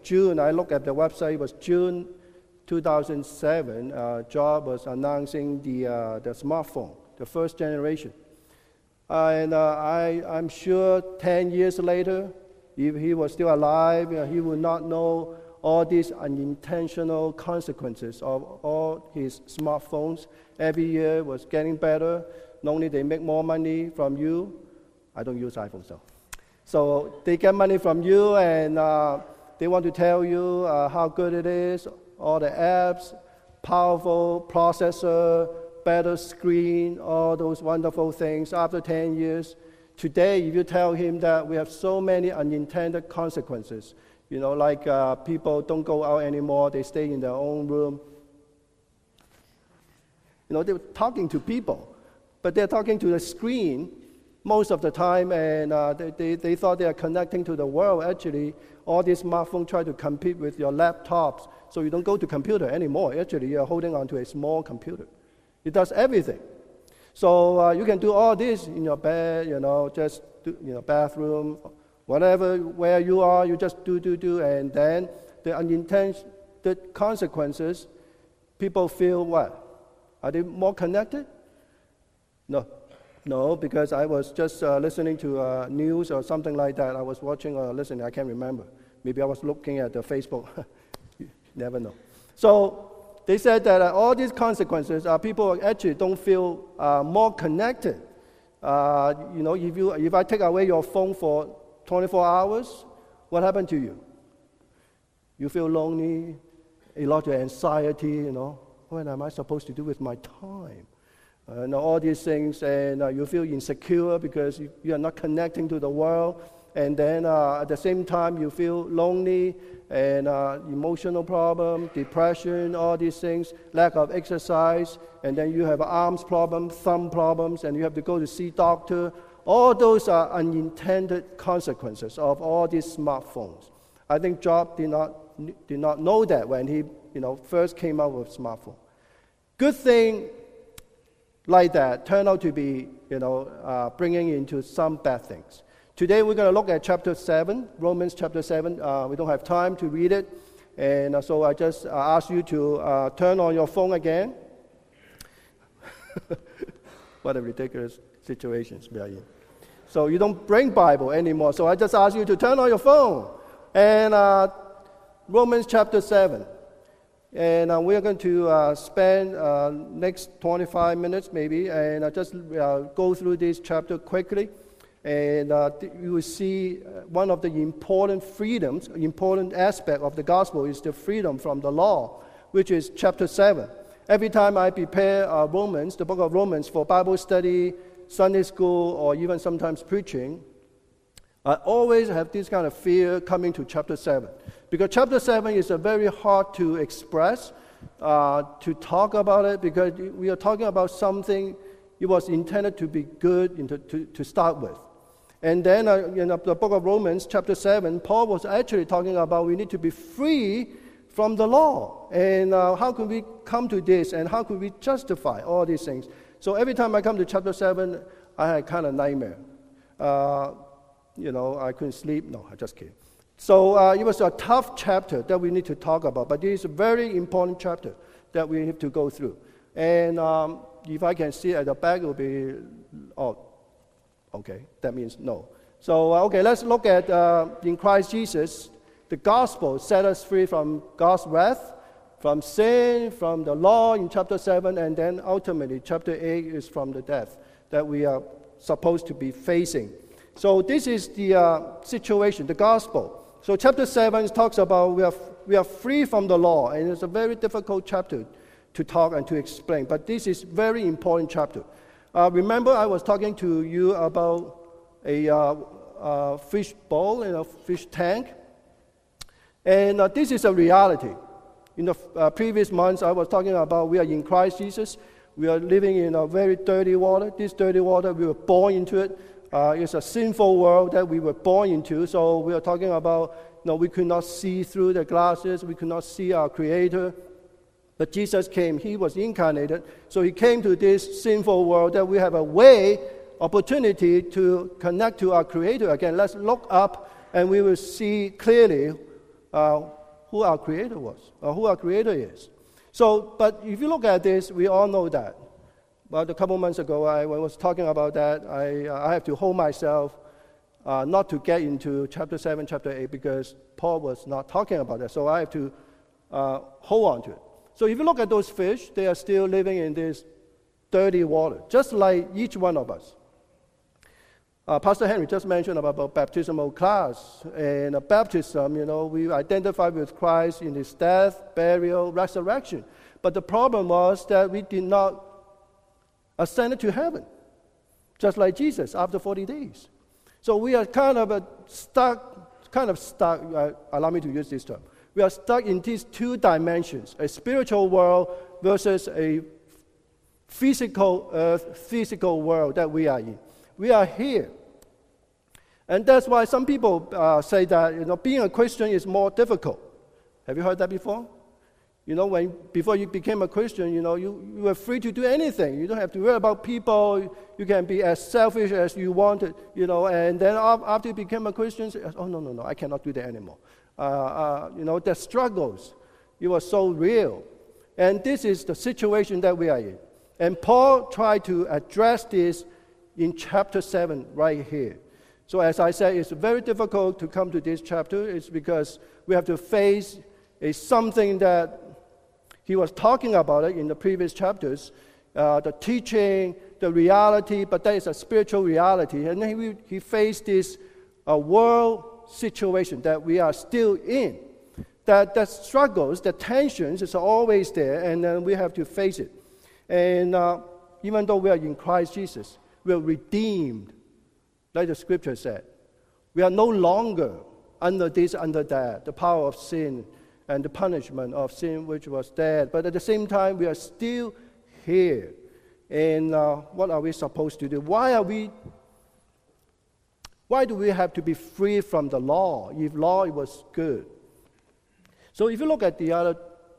June, I looked at the website, it was June 2007, Jobs was announcing the smartphone, the first generation. And I'm sure 10 years later, if he was still alive, he would not know all these unintentional consequences of all his smartphones. Every year was getting better. Not only they make more money from you, I don't use iPhone so. So they get money from you and they want to tell you how good it is, all the apps, powerful processor, better screen, all those wonderful things. After 10 years, today if you tell him that we have so many unintended consequences, like people don't go out anymore, they stay in their own room. They're talking to people, but they're talking to the screen most of the time, and they thought they are connecting to the world. Actually, all these smartphones try to compete with your laptops, so you don't go to computer anymore. Actually, you're holding on to a small computer. It does everything. So you can do all this in your bed, just do, bathroom, whatever, where you are, you just do, and then the unintended consequences, people feel what? Are they more connected? No, because I was just listening to news or something like that. I was watching or listening, I can't remember. Maybe I was looking at the Facebook. You never know. So they said that all these consequences, people actually don't feel more connected. If I take away your phone for 24 hours, what happened to you? You feel lonely, a lot of anxiety, What am I supposed to do with my time? All these things, and you feel insecure because you are not connecting to the world. And then at the same time, you feel lonely and emotional problem, depression, all these things, lack of exercise. And then you have arms problems, thumb problems, and you have to go to see doctor. All those are unintended consequences of all these smartphones. I think Job did not know that when he first came out with smartphone. Good thing like that turned out to be bringing into some bad things. Today we're going to look at chapter 7, Romans chapter 7. We don't have time to read it, and so I just ask you to turn on your phone again. What a ridiculous situations we are in. So you don't bring Bible anymore. So I just ask you to turn on your phone. And Romans chapter 7. And we're going to spend next 25 minutes maybe, and just go through this chapter quickly. And you will see one of the important freedoms, important aspect of the gospel is the freedom from the law, which is chapter 7. Every time I prepare Romans, the book of Romans, for Bible study, Sunday school, or even sometimes preaching, I always have this kind of fear coming to chapter 7. Because chapter 7 is very hard to express, to talk about it, because we are talking about something it was intended to be good to start with. And then in the book of Romans, chapter 7, Paul was actually talking about we need to be free from the law. And how can we come to this, and how can we justify all these things? So every time I come to chapter 7, I had kind of nightmare. I couldn't sleep. No, I just kidding. So it was a tough chapter that we need to talk about, but it is a very important chapter that we have to go through. And if I can see at the back, it will be, okay, that means no. So, let's look at in Christ Jesus, the gospel set us free from God's wrath, from sin, from the law in chapter 7, and then ultimately chapter 8 is from the death that we are supposed to be facing. So this is the situation, the gospel. So chapter 7 talks about we are free from the law, and it's a very difficult chapter to talk and to explain, but this is very important chapter. Remember I was talking to you about a fish bowl in a fish tank, and this is a reality. In the previous months I was talking about we are in Christ Jesus. We are living in a very dirty water. This dirty water, we were born into it. It's a sinful world that we were born into. So we are talking about, we could not see through the glasses. We could not see our Creator. But Jesus came. He was incarnated. So He came to this sinful world that we have a way, opportunity to connect to our Creator again. Let's look up and we will see clearly who our Creator was, or who our Creator is. So, but if you look at this, we all know that. But a couple months ago, when I was talking about that, I have to hold myself not to get into chapter 7, chapter 8, because Paul was not talking about that. So I have to hold on to it. So if you look at those fish, they are still living in this dirty water, just like each one of us. Pastor Henry just mentioned about baptismal class and baptism. We identify with Christ in his death, burial, resurrection. But the problem was that we did not ascend to heaven, just like Jesus after 40 days. So we are kind of stuck, allow me to use this term. We are stuck in these two dimensions, a spiritual world versus a physical world that we are in. We are here. And that's why some people say that being a Christian is more difficult. Have you heard that before? Before you became a Christian, you were free to do anything. You don't have to worry about people. You can be as selfish as you wanted, And then after you became a Christian, oh, no, I cannot do that anymore. The struggles, it was so real. And this is the situation that we are in. And Paul tried to address this in chapter 7 right here. So as I said, it's very difficult to come to this chapter. It's because we have to face something that he was talking about it in the previous chapters, the teaching, the reality, but that is a spiritual reality. And then he faced this world situation that we are still in. That struggles, the tensions is always there, and then we have to face it. And even though we are in Christ Jesus, we are redeemed, like the scripture said. We are no longer under this, under that, the power of sin and the punishment of sin which was dead. But at the same time, we are still here. And what are we supposed to do? Why do we have to be free from the law if law was good? So if you look at the other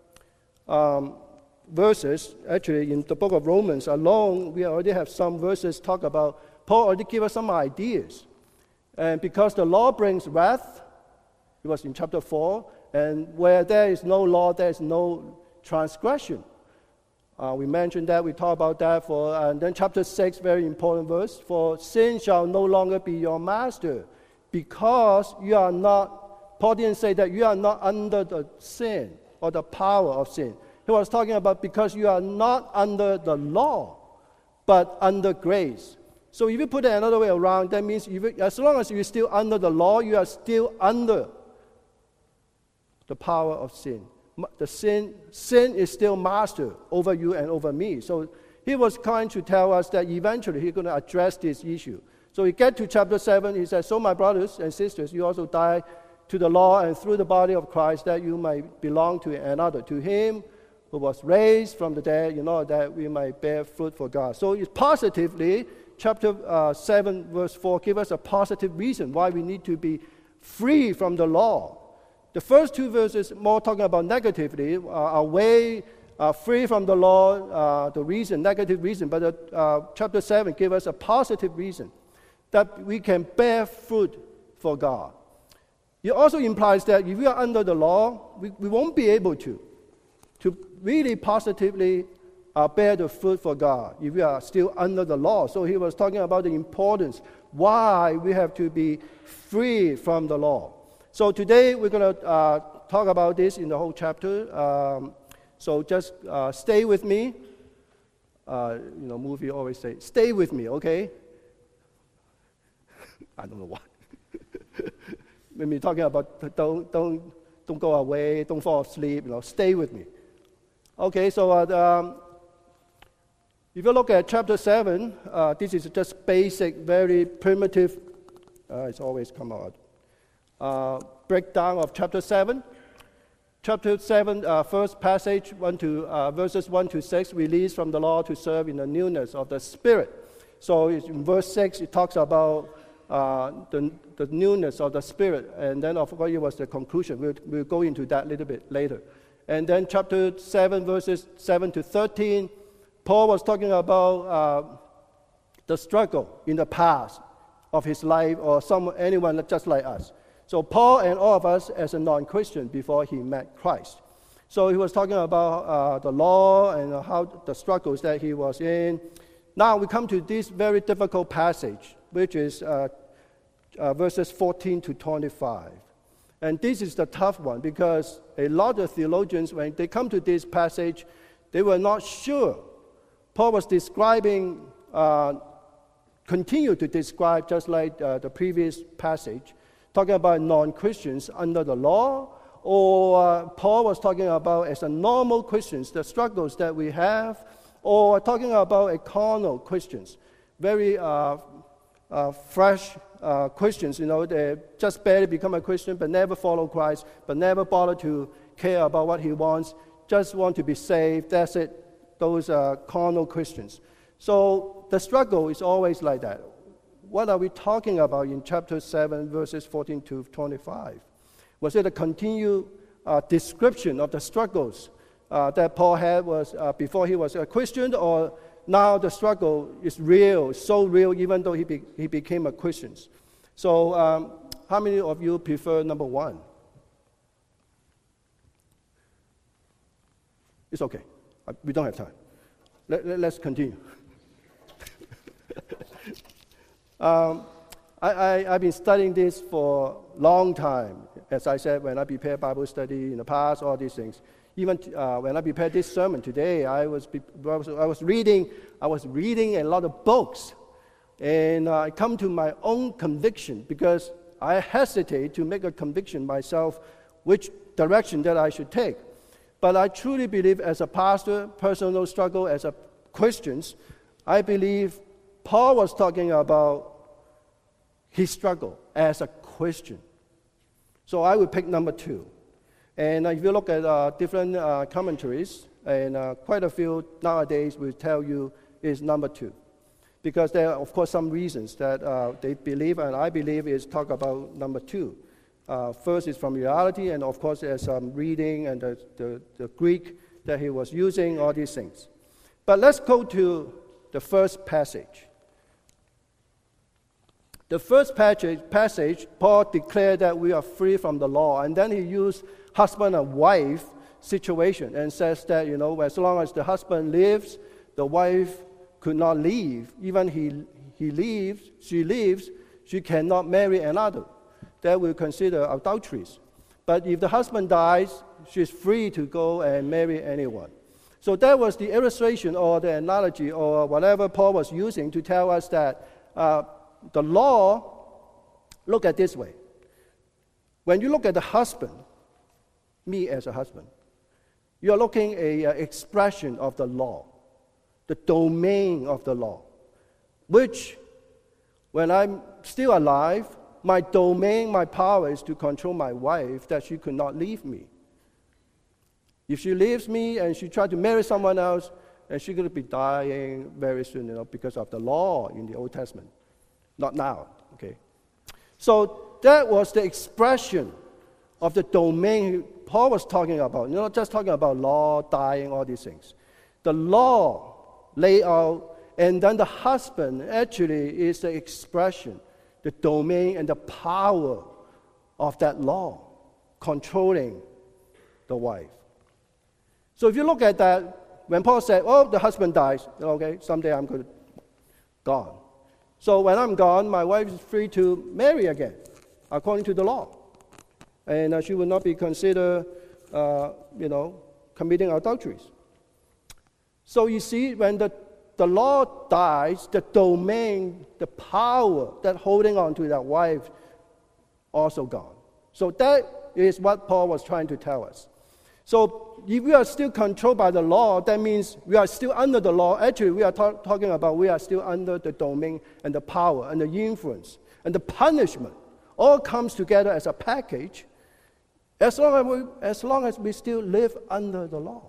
verses, actually in the book of Romans alone, we already have some verses talk about, Paul already gave us some ideas. And because the law brings wrath, it was in chapter 4, and where there is no law, there is no transgression. We mentioned that, we talked about that, and then chapter 6, very important verse, for sin shall no longer be your master, because you are not, Paul didn't say that you are not under the sin or the power of sin. He was talking about because you are not under the law, but under grace. So if you put it another way around, that means as long as you're still under the law, you are still under the power of sin. The sin is still master over you and over me. So he was trying to tell us that eventually he's going to address this issue. So we get to chapter 7, he says, so my brothers and sisters, you also die to the law and through the body of Christ, that you might belong to another, to him who was raised from the dead, that we might bear fruit for God. So it's positively, chapter 7, verse 4, give us a positive reason why we need to be free from the law. The first two verses more talking about negatively, away, free from the law, the reason, negative reason. But chapter 7 gives us a positive reason that we can bear fruit for God. It also implies that if we are under the law, we won't be able to really positively bear the fruit for God if we are still under the law. So he was talking about the importance, why we have to be free from the law. So today we're going to talk about this in the whole chapter. So just stay with me. Movie always say, stay with me, okay? I don't know why. When we're talking about don't go away, don't fall asleep, stay with me. Okay, so if you look at chapter 7, this is just basic, very primitive, it's always come out, breakdown of chapter 7. Chapter 7, first passage, verses 1 to 6, released from the law to serve in the newness of the Spirit. So in verse 6, it talks about the newness of the Spirit, and then of course it was the conclusion. We'll go into that a little bit later. And then chapter 7, verses 7 to 13, Paul was talking about the struggle in the past of his life, or anyone just like us. So Paul and all of us as a non-Christian before he met Christ. So he was talking about the law and how the struggles that he was in. Now we come to this very difficult passage, which is verses 14 to 25. And this is the tough one because a lot of theologians, when they come to this passage, they were not sure. Paul was describing, continue to describe, just like the previous passage, talking about non-Christians under the law, or Paul was talking about as a normal Christians, the struggles that we have, or talking about a carnal Christians, very fresh Christians, they just barely become a Christian, but never follow Christ, but never bother to care about what he wants, just want to be saved, that's it. Those are carnal Christians. So the struggle is always like that. What are we talking about in chapter 7, verses 14 to 25? Was it a continued description of the struggles that Paul had was before he was a Christian, or now the struggle is real, so real, even though he became a Christian? So how many of you prefer number one? It's okay. We don't have time. Let's continue. I've been studying this for a long time. As I said, when I prepared Bible study in the past, all these things. Even when I prepared this sermon today, I was reading a lot of books, and I come to my own conviction because I hesitate to make a conviction myself which direction that I should take. But I truly believe, as a pastor, personal struggle as a Christian, I believe Paul was talking about his struggle as a Christian. So I would pick number 2. And if you look at different commentaries, and quite a few nowadays will tell you is number 2. Because there are, of course, some reasons that they believe, and I believe, is talk about number 2. First is from reality, and of course there's some reading and the Greek that he was using, all these things. But let's go to the first passage. The first passage, Paul declared that we are free from the law, and then he used husband and wife situation and says that, as long as the husband lives, the wife could not leave. Even she leaves, she cannot marry another. That will consider adulteries. But if the husband dies, she's free to go and marry anyone. So that was the illustration or the analogy or whatever Paul was using to tell us that the law, look at this way. When you look at the husband, me as a husband, you're looking at an expression of the law, the domain of the law, which when I'm still alive, my domain, my power is to control my wife that she could not leave me. If she leaves me and she tried to marry someone else, and she's going to be dying very soon, because of the law in the Old Testament. Not now, okay? So that was the expression of the domain Paul was talking about. Not just talking about law, dying, all these things. The law laid out, and then the husband actually is the expression, the domain and the power of that law controlling the wife. So if you look at that, when Paul said, the husband dies, okay, someday I'm going to gone. So when I'm gone, my wife is free to marry again, according to the law. And she will not be considered, committing adulteries. So you see, when the law dies, the domain, the power that holding on to that wife also gone. So that is what Paul was trying to tell us. So if we are still controlled by the law, that means we are still under the law. Actually, we are talking about we are still under the domain and the power and the influence and the punishment. All comes together as a package as long as we still live under the law.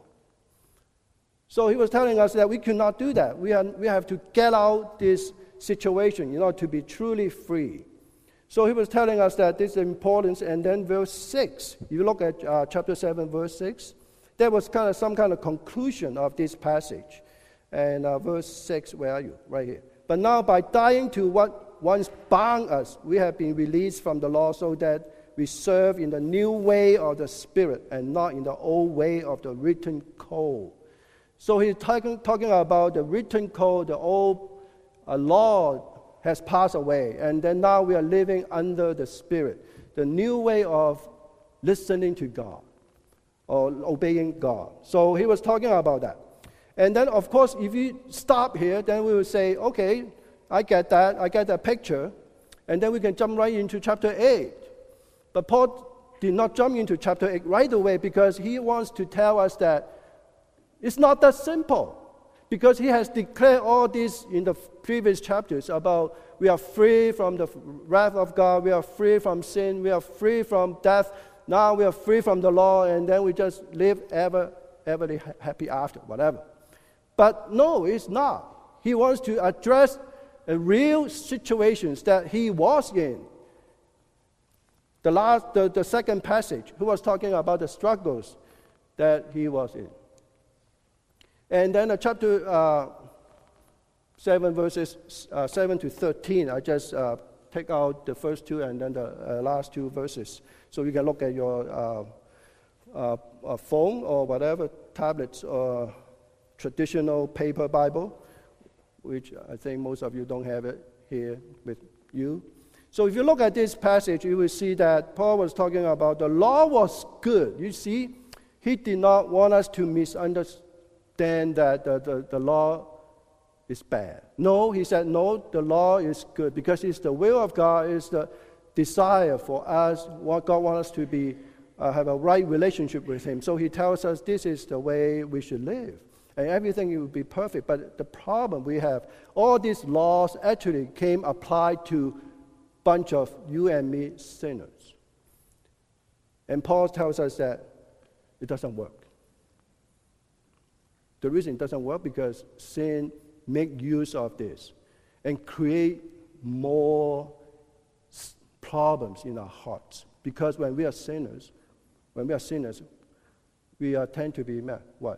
So he was telling us that we cannot do that. We have to get out this situation, to be truly free. So he was telling us that this is important. And then verse 6, if you look at chapter 7, verse 6, there was some kind of conclusion of this passage. And verse 6, where are you? Right here. But now by dying to what once bound us, we have been released from the law so that we serve in the new way of the Spirit and not in the old way of the written code. So he's talking about the written code, the old law has passed away, and then now we are living under the Spirit, the new way of listening to God or obeying God. So he was talking about that. And then, of course, if you stop here, then we will say, okay, I get that picture, and then we can jump right into chapter 8. But Paul did not jump into chapter 8 right away because he wants to tell us that it's not that simple. Because he has declared all this in the previous chapters about we are free from the wrath of God, we are free from sin, we are free from death, now we are free from the law, and then we just live ever happy after, whatever. But no, it's not. He wants to address real situations that he was in. The second passage, he was talking about the struggles that he was in. And then chapter 7, verses 7 to 13, I just take out the first two and then the last two verses. So you can look at your phone or whatever, tablets or traditional paper Bible, which I think most of you don't have it here with you. So if you look at this passage, you will see that Paul was talking about the law was good. You see, he did not want us to misunderstand that the law is bad. No, he said, no, the law is good because it's the will of God, it's the desire for us, what God wants us to be, have a right relationship with him. So he tells us this is the way we should live. And everything will be perfect. But the problem we have, all these laws actually came applied to a bunch of you and me sinners. And Paul tells us that it doesn't work. The reason it doesn't work because sin make use of this and create more problems in our hearts. Because when we are sinners, we tend to be what?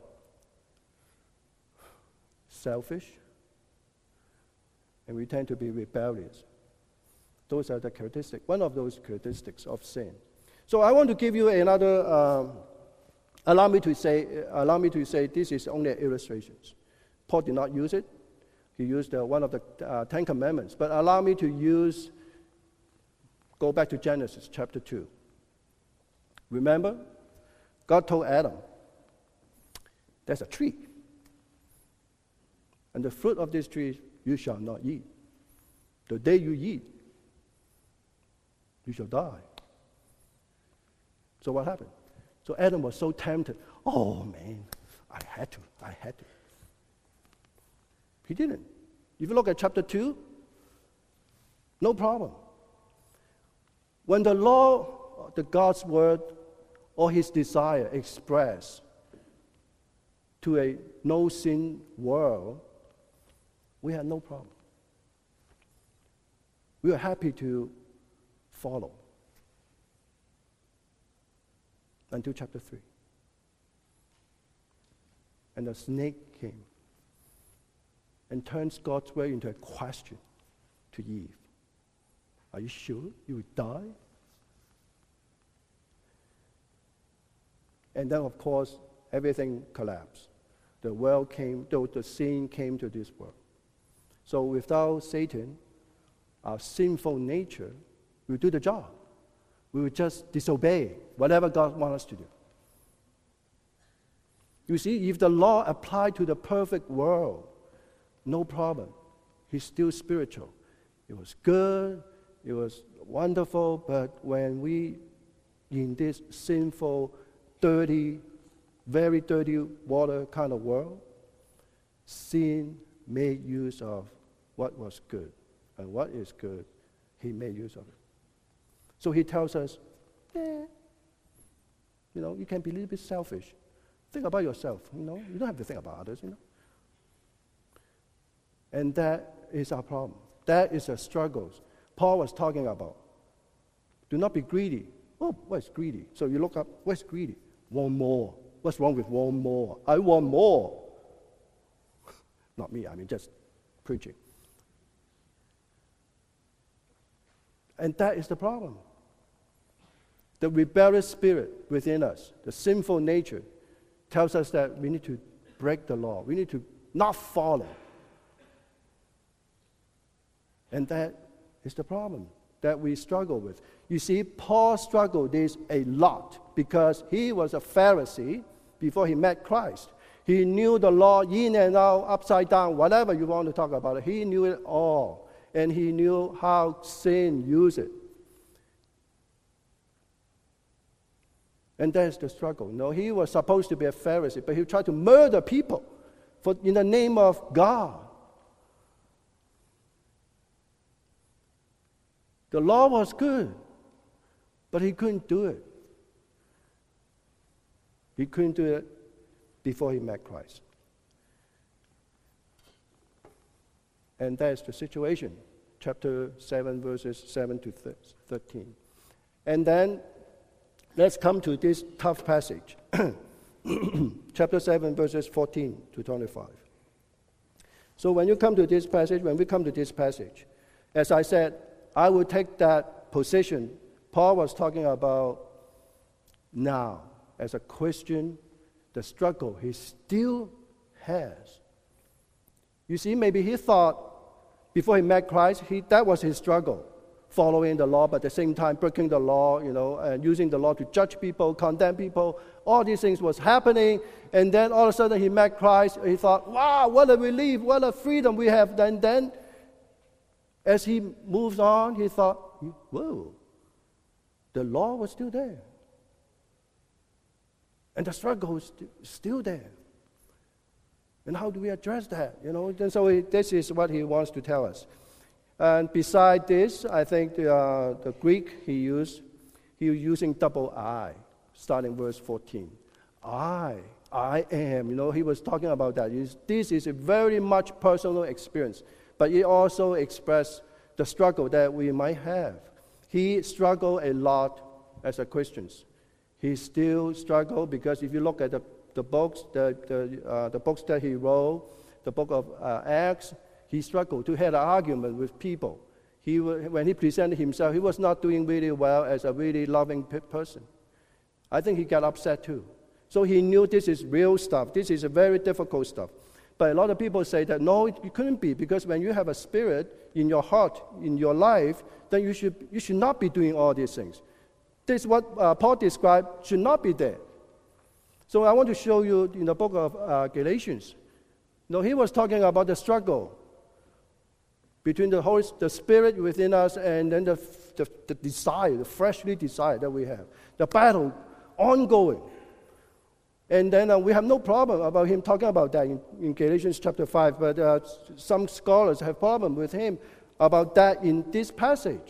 Selfish, and we tend to be rebellious. Those are the characteristics, one of those characteristics of sin. So I want to give you another, allow me to say this is only illustrations. Paul did not use it. He used one of the Ten Commandments. But allow me to go back to Genesis chapter 2. Remember, God told Adam, there's a tree. And the fruit of this tree you shall not eat. The day you eat, you shall die. So what happened? So Adam was so tempted. Oh man, I had to. He didn't. If you look at chapter 2, no problem. When the law, the God's word, or his desire expressed to a no-sin world, we had no problem. We were happy to follow until chapter 3. And the snake came and turns God's word into a question to Eve. Are you sure you will die? And then, of course, everything collapsed. The world came, the sin came to this world. So without Satan, our sinful nature will do the job. We will just disobey whatever God wants us to do. You see, if the law applied to the perfect world, no problem. He's still spiritual. It was good, it was wonderful, but when we, in this sinful, dirty, very dirty water kind of world, sin made use of what was good. And what is good, he made use of it. So he tells us, you can be a little bit selfish. Think about yourself, you don't have to think about others, And that is our problem. That is the struggles Paul was talking about. Do not be greedy. Oh, what's greedy? So you look up, what's greedy? Want more. What's wrong with want more? I want more. Not me, just preaching. And that is the problem. The rebellious spirit within us, the sinful nature, tells us that we need to break the law. We need to not follow. And that is the problem that we struggle with. You see, Paul struggled this a lot because he was a Pharisee before he met Christ. He knew the law in and out, upside down, whatever you want to talk about it. He knew it all. And he knew how sin used it. And that's the struggle. No, he was supposed to be a Pharisee, but he tried to murder people in the name of God. The law was good, but he couldn't do it. He couldn't do it before he met Christ. And that's the situation. Chapter 7, verses 7 to 13. And then let's come to this tough passage. Chapter 7, verses 14 to 25. So when we come to this passage, as I said, I will take that position Paul was talking about now. As a Christian, the struggle he still has. You see, maybe he thought before he met Christ, that was his struggle, following the law, but at the same time breaking the law, and using the law to judge people, condemn people. All these things was happening, and then all of a sudden he met Christ. He thought, wow, what a relief, what a freedom we have. And then, as he moves on, he thought, whoa, the law was still there. And the struggle is still there. And how do we address that? And so this is what he wants to tell us. And beside this, I think the Greek he was using double I, starting verse 14. I am. He was talking about that. This is a very much personal experience, but it also expressed the struggle that we might have. He struggled a lot as a Christian. He still struggled because if you look at the books, the books that he wrote, the book of Acts, he struggled to have an argument with people. When he presented himself, he was not doing really well as a really loving person. I think he got upset too. So he knew this is real stuff. This is a very difficult stuff. But a lot of people say that, no, it couldn't be, because when you have a spirit in your heart, in your life, then you should not be doing all these things. This is what Paul described should not be there. So I want to show you in the book of Galatians. He was talking about the struggle between the spirit within us and then the desire, the fleshly desire that we have. The battle ongoing. And then we have no problem about him talking about that in Galatians chapter 5, but some scholars have problem with him about that in this passage.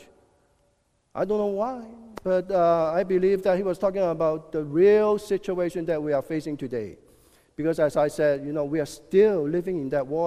I don't know why, but I believe that he was talking about the real situation that we are facing today. Because as I said, we are still living in that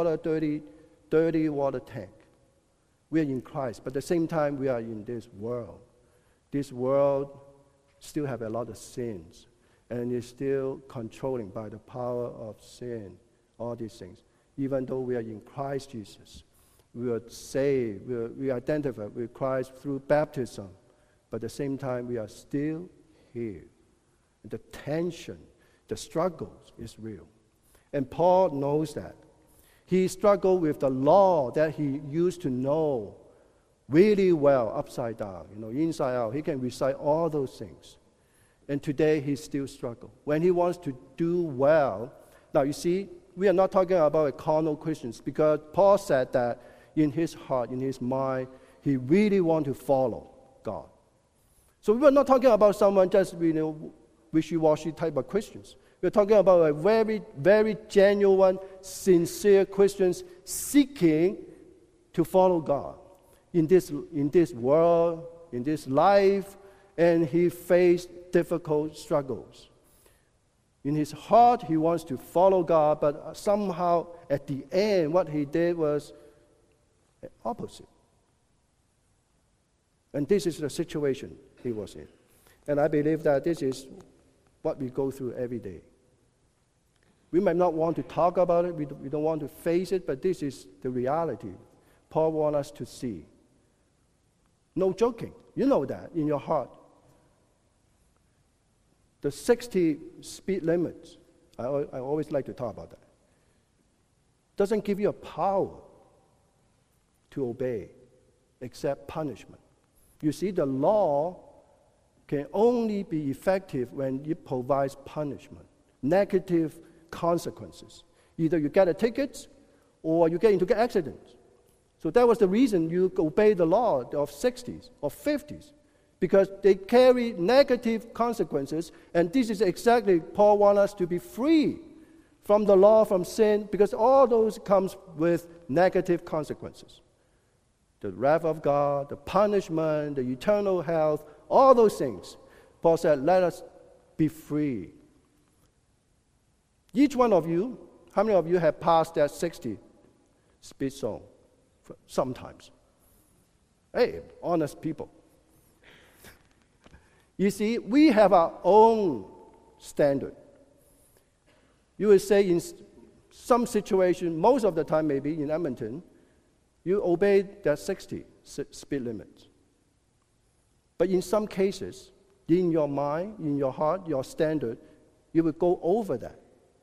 dirty water tank. We are in Christ, but at the same time we are in this world. This world still have a lot of sins, and is still controlling by the power of sin, all these things. Even though we are in Christ Jesus, we are saved, we identify with Christ through baptism, but at the same time we are still here. The tension, the struggles is real. And Paul knows that. He struggled with the law that he used to know really well, upside down, inside out. He can recite all those things. And today he still struggles. When he wants to do well, now you see, we are not talking about a carnal Christians, because Paul said that in his heart, in his mind, he really wants to follow God. So we are not talking about someone just, wishy-washy type of Christians. We're talking about a very, very genuine, sincere Christians seeking to follow God in this world, in this life, and he faced difficult struggles. In his heart, he wants to follow God, but somehow at the end, what he did was opposite. And this is the situation he was in. And I believe that this is what we go through every day. We might not want to talk about it, we don't want to face it, but this is the reality Paul wants us to see. No joking. You know that in your heart. The 60 speed limits, I always like to talk about that, doesn't give you a power to obey except punishment. You see, the law can only be effective when it provides punishment, negative consequences. Either you get a ticket or you get into accidents. So that was the reason you obey the law of 60s or 50s, because they carry negative consequences, and this is exactly Paul wants us to be free from the law, from sin, because all those comes with negative consequences. The wrath of God, the punishment, the eternal health, all those things. Paul said, let us be free. Each one of you, how many of you have passed that 60 speed zone? Sometimes. Hey, honest people. You see, we have our own standard. You would say in some situation, most of the time maybe in Edmonton, you obey that 60 speed limit. But in some cases, in your mind, in your heart, your standard, you will go over that.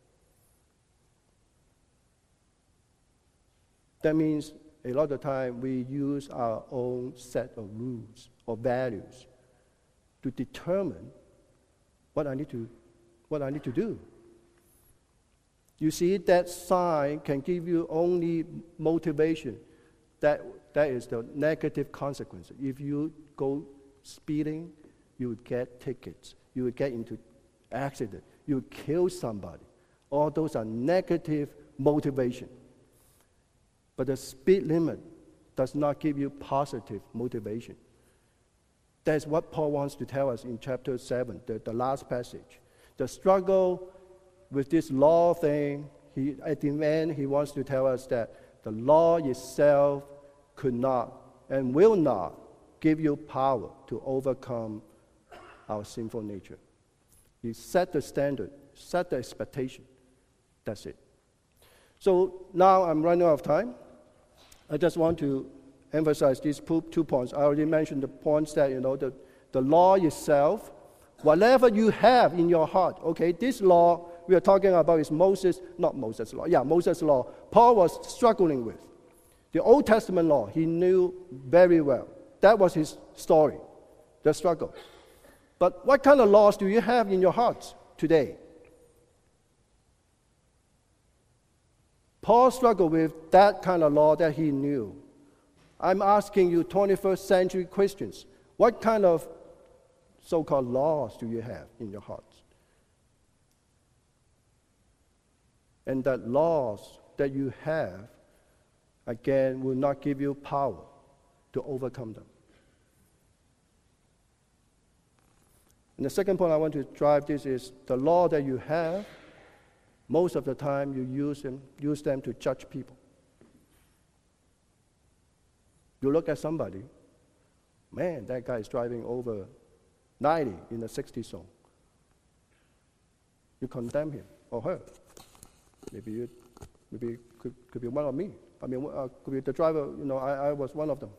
That means a lot of the time we use our own set of rules or values to determine what I need to do. You see, that sign can give you only motivation. That is the negative consequence. If you go speeding, you would get tickets. You would get into accident. You would kill somebody. All those are negative motivation. But the speed limit does not give you positive motivation. That's what Paul wants to tell us in chapter 7, the last passage. The struggle with this law thing, at the end, he wants to tell us that the law itself could not and will not give you power to overcome our sinful nature. He set the standard, set the expectation. That's it. So now I'm running out of time. I just want to emphasize these 2 points. I already mentioned the points that, the law itself, whatever you have in your heart, okay, this law we are talking about is Moses' law. Paul was struggling with. The Old Testament law, he knew very well. That was his story, the struggle. But what kind of laws do you have in your hearts today? Paul struggled with that kind of law that he knew. I'm asking you 21st century Christians, what kind of so-called laws do you have in your hearts? And that laws that you have, again, will not give you power to overcome them. And the second point I want to drive this is the law that you have, most of the time you use them to judge people. You look at somebody, man, that guy is driving over 90 in the 60 zone. You condemn him or her. Maybe could be one of me. Could be the driver. I was one of them.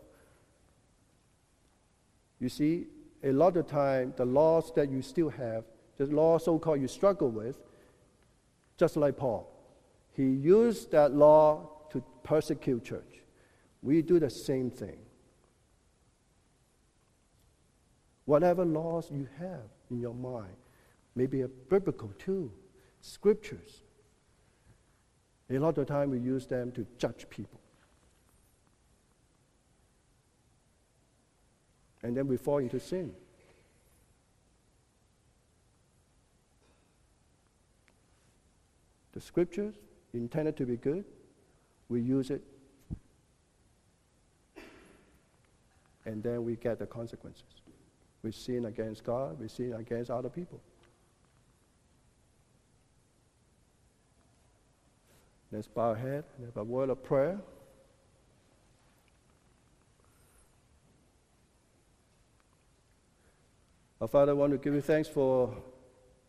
You see, a lot of time, the laws that you still have, the law so-called you struggle with, just like Paul, he used that law to persecute church. We do the same thing. Whatever laws you have in your mind, maybe a biblical too, scriptures. A lot of time we use them to judge people. And then we fall into sin. The scriptures intended to be good, we use it, and then we get the consequences. We sin against God, we sin against other people. Let's bow our head and have a word of prayer. Our Father, I want to give you thanks for